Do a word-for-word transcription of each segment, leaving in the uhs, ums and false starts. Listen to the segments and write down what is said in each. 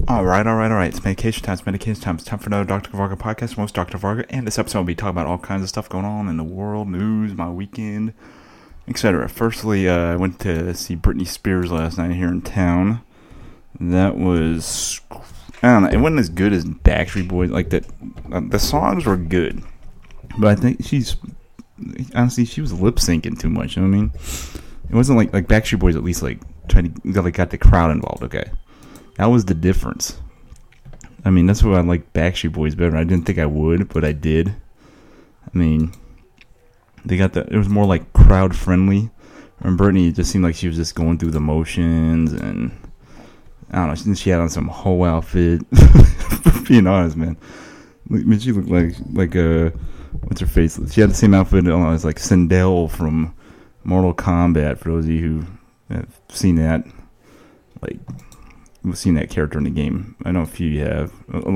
All right, all right, all right. It's medication time. It's medication time. It's time for another Doctor Varga podcast. Most Doctor Varga, and this episode will be talking about all kinds of stuff going on in the world, news, my weekend, et cetera. Firstly, uh, I went to see Britney Spears last night here in town. That was, I don't know, it wasn't as good as Backstreet Boys. Like that, uh, the songs were good, but I think she's honestly she was lip syncing too much. You know what I mean? It wasn't like like Backstreet Boys at least like trying to like got the crowd involved. Okay. That was the difference. I mean, that's why I like Backstreet Boys better. I didn't think I would, but I did. I mean, they got the. It was more like crowd friendly. And Britney, it just seemed like she was just going through the motions, and I don't know. She had on some whole outfit. Being honest, man. I mean, she looked like like a what's her face? She had the same outfit on as like Sindel from Mortal Kombat. For those of you who have seen that, like. We've seen that character in the game. I know a few you have.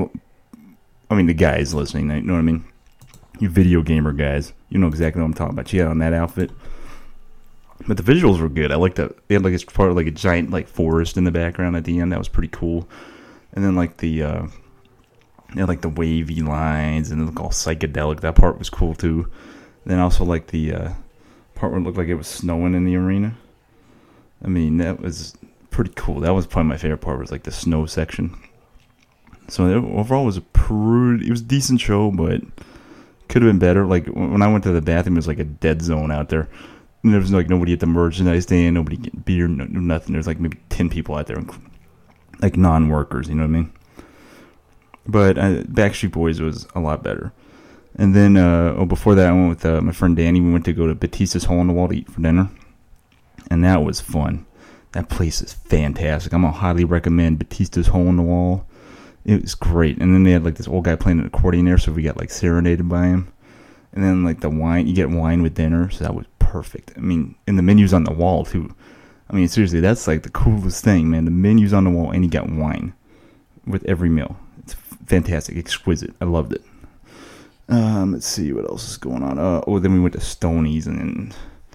I mean, the guys listening, you know what I mean? You video gamer guys. You know exactly what I'm talking about. She had on that outfit. But the visuals were good. I liked that. They had like it's part of like a giant like forest in the background at the end. That was pretty cool. And then like the, uh, they had like the wavy lines and it looked all psychedelic. That part was cool too. And then also like the uh, part where it looked like it was snowing in the arena. I mean, that was pretty cool. That was probably my favorite part, was like the snow section. So it, overall it was a pretty, it was a decent show, but could have been better. Like when I went to the bathroom, it was like a dead zone out there. And there was like nobody at the merchandise stand, nobody getting beer, no, nothing. There's like maybe ten people out there, like non-workers, you know what I mean? But uh, Backstreet Boys was a lot better. And then uh, oh, before that, I went with uh, my friend Danny. We went to go to Batista's Hole in the Wall to eat for dinner, and that was fun. That place is fantastic. I'm going to highly recommend Batista's Hole in the Wall. It was great. And then they had like this old guy playing an accordion there, so we got like serenaded by him. And then like the wine, you get wine with dinner, so that was perfect. I mean, and the menu's on the wall too. I mean, seriously, that's like the coolest thing, man. The menu's on the wall and you got wine with every meal. It's fantastic, exquisite. I loved it. Um, let's see what else is going on. Uh, oh, then we went to Stoney's and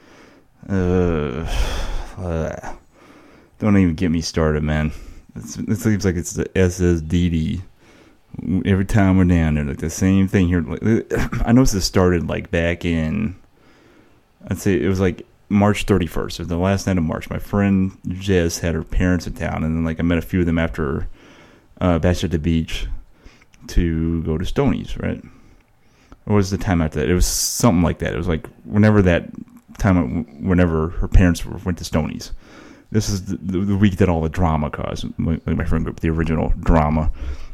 then, uh, uh don't even get me started, man. It's, it seems like it's the S S D D. Every time we're down there, like the same thing here. I noticed this started like back in, I'd say it was like March thirty-first. It was the last night of March. My friend Jess had her parents in town, and then like I met a few of them after uh, Bash at the Beach to go to Stoney's, right? Or was the time after that? It was something like that. It was like whenever that time, whenever her parents went to Stoney's. This is the, the week that all the drama caused. Like my friend group, the original drama.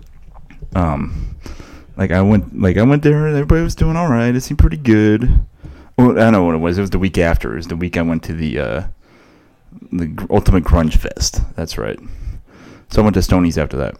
Um, like I went, like I went there, and everybody was doing all right. It seemed pretty good. Well, I don't know what it was. It was the week after. It was the week I went to the uh, the Ultimate Grunge Fest. That's right. So I went to Stoney's after that.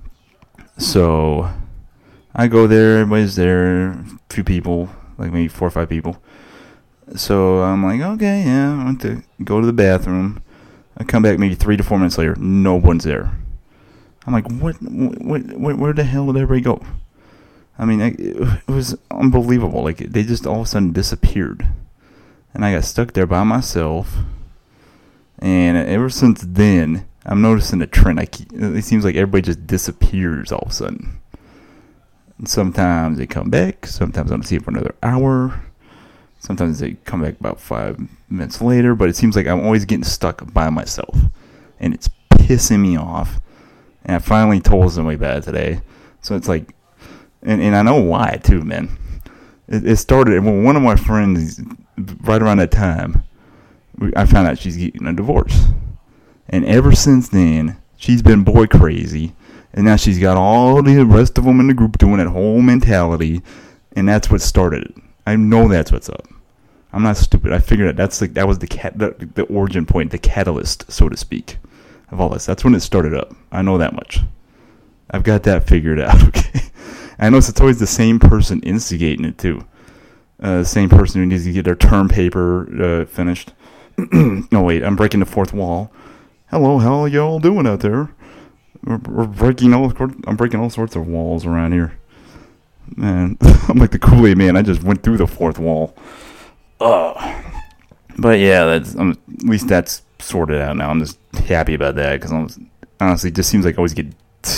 So I go there. Everybody's there. A few people, like maybe four or five people. So I'm like, okay, yeah. I went to go to the bathroom. I come back maybe three to four minutes later. No one's there. I'm like, what? What? what where the hell did everybody go? I mean, it, it was unbelievable. Like, they just all of a sudden disappeared. And I got stuck there by myself. And ever since then, I'm noticing a trend. I keep, it seems like everybody just disappears all of a sudden. And sometimes they come back. Sometimes I don't see it for another hour. Sometimes they come back about five minutes later, but it seems like I'm always getting stuck by myself. And it's pissing me off. And I finally told somebody about it today. So it's like, and, and I know why too, man. It, it started when one of my friends, right around that time, I found out she's getting a divorce. And ever since then, she's been boy crazy. And now she's got all the rest of them in the group doing that whole mentality. And that's what started it. I know that's what's up. I'm not stupid. I figured out that's like that was the cat the, the origin point, the catalyst, so to speak, of all this. That's when it started up. I know that much. I've got that figured out. Okay. I know it's always the same person instigating it too. Uh, the same person who needs to get their term paper uh, finished. No, wait. I'm breaking the fourth wall. Hello, how are y'all doing out there? We're, we're breaking all. I'm breaking all sorts of walls around here. Man, I'm like the Kool-Aid man. I just went through the fourth wall. Uh, but yeah, that's um, at least that's sorted out now. I'm just happy about that because honestly, it just seems like I always get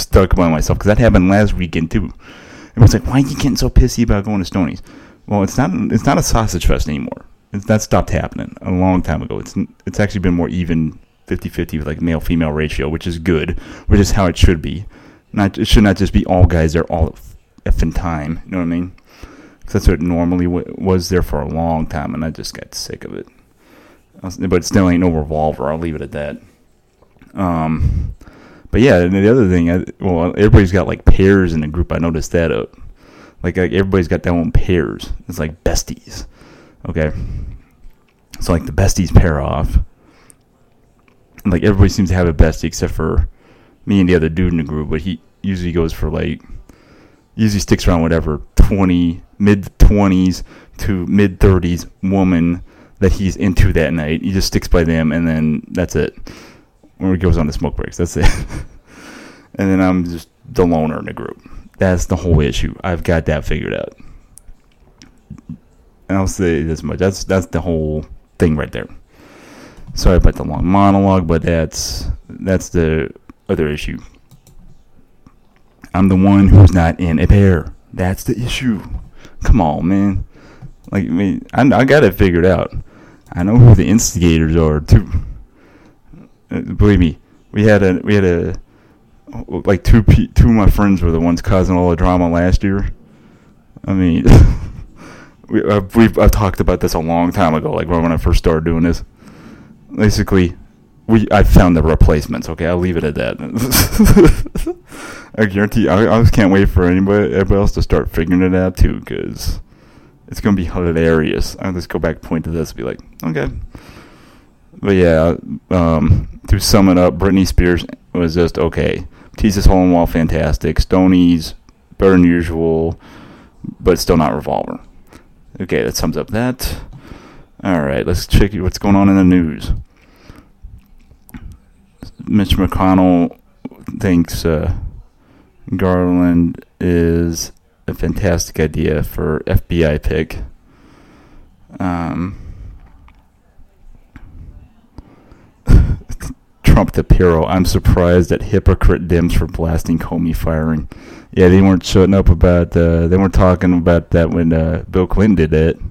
stuck by myself because that happened last weekend too. Everyone's like, "Why are you getting so pissy about going to Stoney's?" Well, it's not. It's not a sausage fest anymore. It's, that stopped happening a long time ago. It's it's actually been more even fifty-fifty with like male female ratio, which is good, which is how it should be. Not it should not just be all guys there all effing time. You know what I mean? Because that's what it normally w- was there for a long time, and I just got sick of it. Was, but it still ain't no revolver. I'll leave it at that. Um, but yeah, and the other thing, I, well, everybody's got like pairs in the group. I noticed that. Uh, like, like everybody's got their own pairs. It's like besties. Okay, so like the besties pair off. And, like everybody seems to have a bestie except for me and the other dude in the group, but he usually goes for like, usually sticks around whatever twenty, mid twenties to mid thirties woman that he's into that night. He just sticks by them, and then that's it. Or he goes on to smoke breaks. That's it. And then I'm just the loner in the group. That's the whole issue. I've got that figured out. And I'll say this much. That's that's the whole thing right there. Sorry about the long monologue, but that's that's the other issue. I'm the one who's not in a pair. That's the issue. Come on, man. Like, I mean, I, I got it figured out. I know who the instigators are too. Uh, believe me, we had a we had a like two two of my friends were the ones causing all the drama last year. I mean, we I've, we've I've talked about this a long time ago, like when I first started doing this. Basically, we I found the replacements. Okay, I'll leave it at that. I guarantee. I, I just can't wait for anybody, everybody else to start figuring it out too, because it's gonna be hilarious. I'll just go back, point to this, and be like, okay. But yeah, um, to sum it up, Britney Spears was just okay. Teases Hole in Wall, fantastic. Stoney's better than usual, but still not Revolver. Okay, that sums up that. All right, let's check what's going on in the news. Mitch McConnell thinks uh, Garland is a fantastic idea for F B I pick. Um, Trump to Pirro. I'm surprised at hypocrite Dems for blasting Comey firing. Yeah, they weren't shutting up about. Uh, they weren't talking about that when uh, Bill Clinton did it.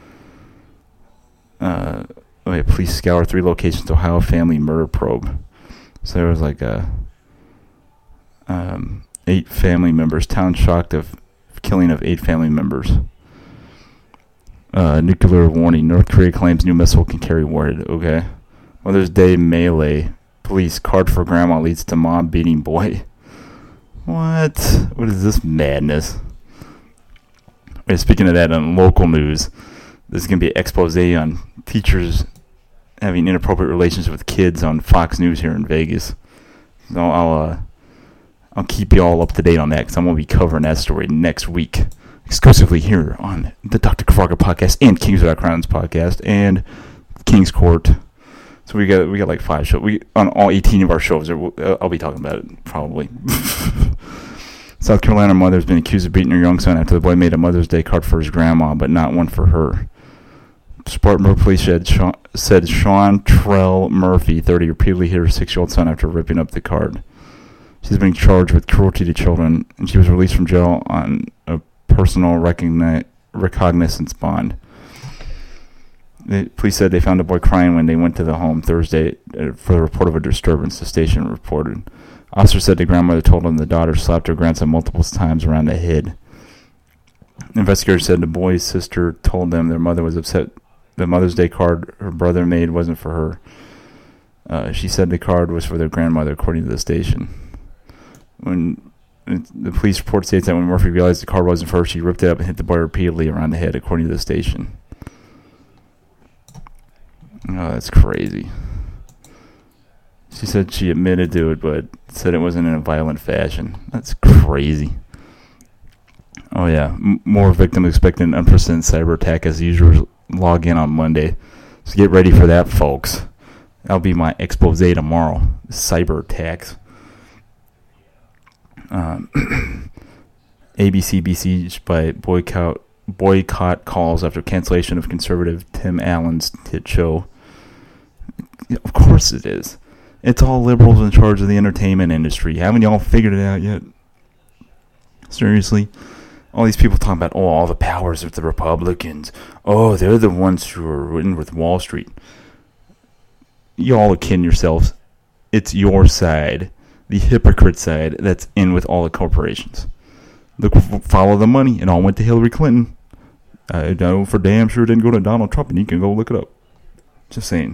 Uh, oh yeah, police scour three locations. Ohio family murder probe. So there was like a um, eight family members. Town shocked of killing of eight family members. Uh, nuclear warning. North Korea claims new missile can carry warhead. Okay. Mother's Day melee. Police card for grandma leads to mom beating boy. What? What is this madness? Wait, speaking of that, on local news, there's going to be an expose on teachers having inappropriate relations with kids on Fox News here in Vegas. So I'll uh, I'll keep you all up to date on that because I'm going to be covering that story next week, exclusively here on the Doctor Kavarga podcast and Kings Without Crowns podcast and King's Court. So we got we got like five shows. We on all eighteen of our shows. I'll be talking about it probably. South Carolina mother has been accused of beating her young son after the boy made a Mother's Day card for his grandma, but not one for her. Spartanburg police said Sean, said Sean Trell Murphy, thirty, repeatedly hit her six-year-old son after ripping up the card. She's been charged with cruelty to children, and she was released from jail on a personal recogni- recognizance bond. The police said they found a boy crying when they went to the home Thursday for the report of a disturbance, the station reported. Officer said the grandmother told him the daughter slapped her grandson multiple times around the head. Investigators said the boy's sister told them their mother was upset the Mother's Day card her brother made wasn't for her. Uh, she said the card was for their grandmother, according to the station. When it, the police report states that when Murphy realized the card wasn't for her, she ripped it up and hit the boy repeatedly around the head, according to the station. Oh, that's crazy. She said she admitted to it, but said it wasn't in a violent fashion. That's crazy. Oh, yeah. M- more victims expect an unprecedented cyber attack as usual. Log in on Monday. So get ready for that, folks. That'll be my expose tomorrow. Cyber attacks. Um, A B C besieged by boycott boycott calls after cancellation of conservative Tim Allen's hit show. Of course it is. It's all liberals in charge of the entertainment industry. Haven't y'all figured it out yet? Seriously? All these people talking about, oh, all the powers of the Republicans. Oh, they're the ones who are in with Wall Street. Y'all are kidding yourselves. It's your side, the hypocrite side, that's in with all the corporations. Look, follow the money. It all went to Hillary Clinton. I know for damn sure it didn't go to Donald Trump, and you can go look it up. Just saying.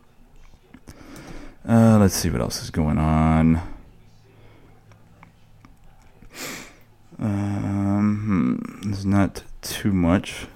Uh, let's see what else is going on. Um, hmm, there's not too much.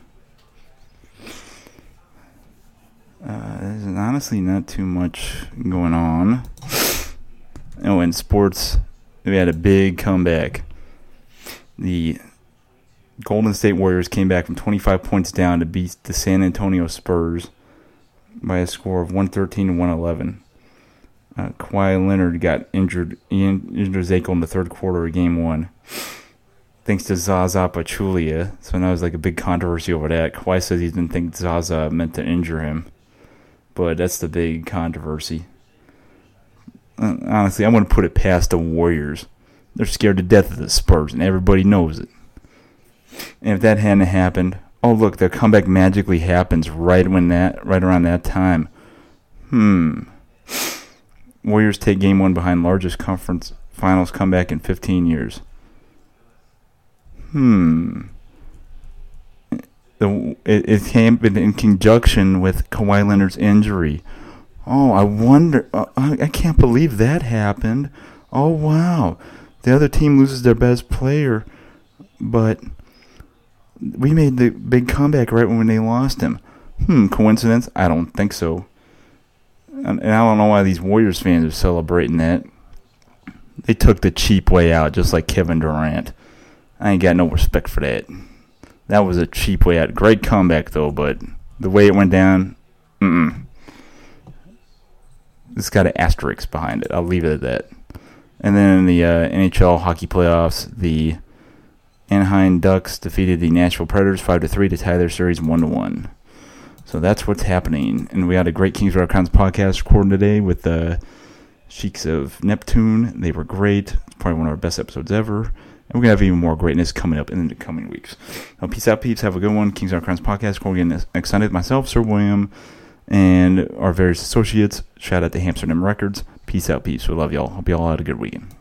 Uh, there's honestly not too much going on. Oh, in sports, we had a big comeback. The Golden State Warriors came back from twenty-five points down to beat the San Antonio Spurs by a score of one thirteen to one eleven. Uh, Kawhi Leonard got injured, he injured his ankle in the third quarter of game one, thanks to Zaza Pachulia. So now there's like a big controversy over that. Kawhi says he didn't think Zaza meant to injure him, but that's the big controversy. Uh, honestly, I wouldn't put it past the Warriors. They're scared to death of the Spurs, and everybody knows it. And if that hadn't happened, oh look, the comeback magically happens right when that, right around that time. Hmm. Warriors take game one behind largest conference finals comeback in fifteen years. Hmm. The, it, it came in conjunction with Kawhi Leonard's injury. Oh, I wonder. Uh, I, I can't believe that happened. Oh, wow. The other team loses their best player, but we made the big comeback right when they lost him. Hmm, coincidence? I don't think so. And, and I don't know why these Warriors fans are celebrating that. They took the cheap way out, just like Kevin Durant. I ain't got no respect for that. That was a cheap way out. Great comeback, though, but the way it went down, mm-mm. It's got an asterisk behind it. I'll leave it at that. And then in the uh, N H L hockey playoffs, the Anaheim Ducks defeated the Nashville Predators five to three to tie their series one to one. So that's what's happening. And we had a great Kings Rock Crowns podcast recording today with the Sheiks of Neptune. They were great. It's probably one of our best episodes ever. And we're going to have even more greatness coming up in the coming weeks. So peace out, peeps. Have a good one. Kings Rock Crowns podcast. We're getting excited. Myself, Sir William, and our various associates. Shout out to Amsterdam Records. Peace out, peeps. We love y'all. Hope y'all had a good weekend.